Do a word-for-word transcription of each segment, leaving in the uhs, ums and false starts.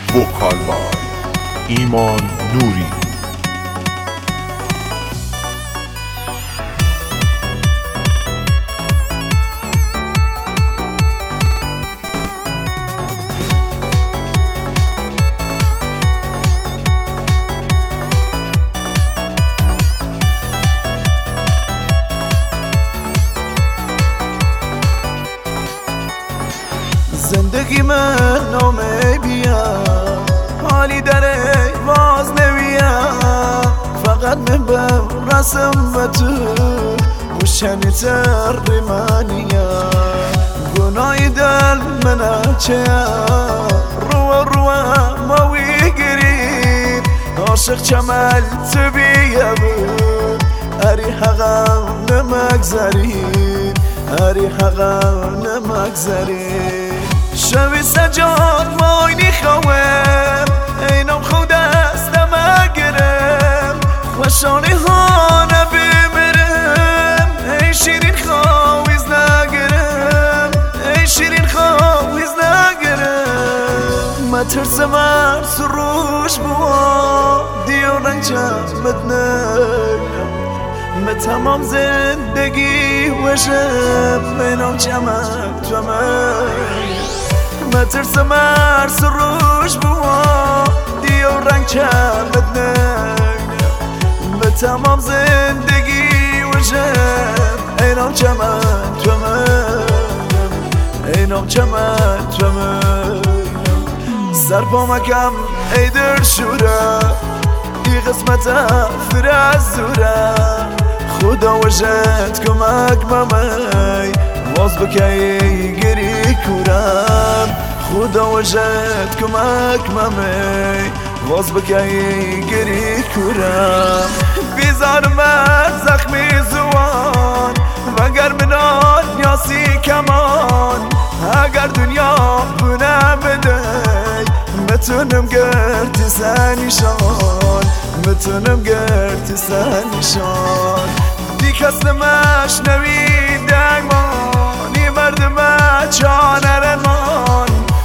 وکال بای ایمان نوری. زندگی من نامه بیا حالی در ایواز نویم، فقط من برسم و تو بوشنی تر منیم. گناهی دل من چه رو رو ماوی گرید عاشق چمل تو بیا بود اری حقم نمگذرید اری حقم نمگذرید. شوی سجاد ماینی خوام اینم خود استم اگرم خوشانی ها نبیمرم ای شیرین خواهیز نگرم ای شیرین خواهیز نگرم. ما ترسم ار سروش بوا دیو رنجم بدنم به تمام زندگی وشم اینم چمک چمک. ما ترسم ار سروش بوا دیو رنگ چمت نگنم به تمام زندگی وشم اینام چمت چمت اینام چمت چمت. سر با مکم ای در شوره ای قسمت فراز زوره خدا وجد کمک ممی واز بکی گری کورم خدا وجد کمک ممی واز بکی گری کورم. بیزار من زخمی زوان وگر منان یاسی کمان اگر دنیا بونم بده متونم گرتی سنیشان متونم گرتی سنیشان. دی کس نمش نویدنگ مانی مردم چان رمان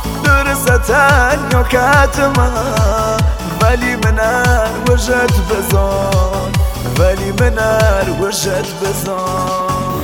درستن یا کتما ولی منر وجد بزان ولی منر وجد بزان.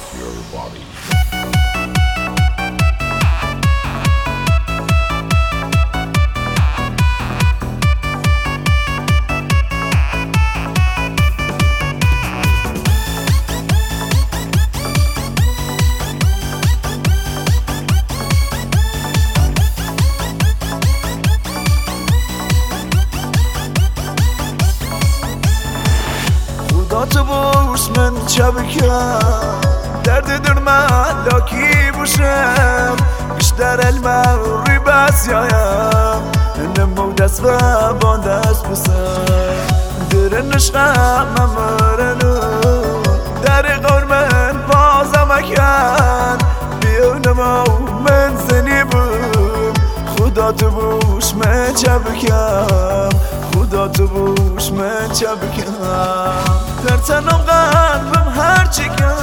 تو بوش من چبکم درد در من لاکی بوشم بیشتر الموری بس یایم نمو دست و بان دست بسم در نشقم ممرنو در قور من بازم اکن بیو نمو من زنی بوم خدا تو بوش من چبکم خدا تو بوش من چبکم. در تنم قلبم هرچی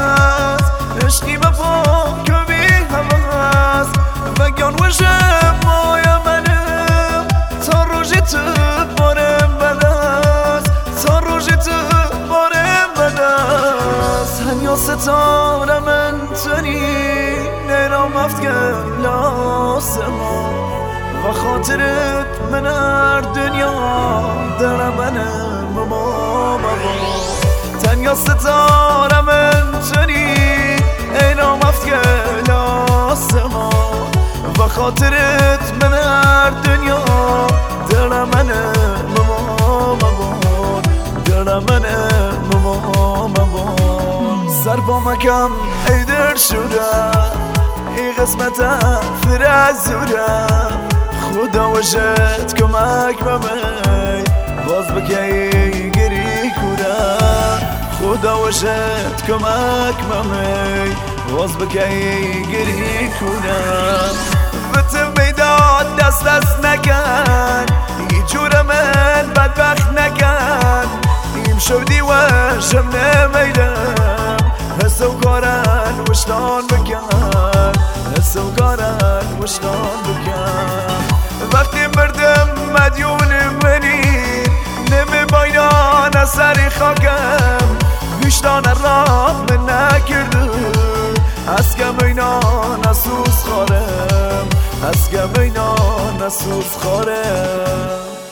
کس عشقی مفا که بی هواز و گیان وشم مایا منم تا روژی تو بارم بدست تا روژی تو بارم بدست. هنیا ستاره من تنی نیرام افکن لاسما و خاطرت من هر دنیا در منم بابا بابا. تنیا ستاره من تنی اینام افکن آسما و خاطرت من هر دنیا در منم بابا بابا در منم بابا بابا. سر با مکم ای در شوره ای قسمت فراز زوره خدا وجد کمک ممی باز بکی گری کورم خدا وجد کمک ممی باز بکی گری کورم. بتم میداد دست دست نکن ای جور من بدبخت نکن ایم شودی و شم نمیدم حسو کارن وشتان بکن حسو کارن وشتان بکن. وقتی مردم سری خاکم ویشتان رام نکرده از کم اینا نسوز خارم از کم اینا نسوز خارم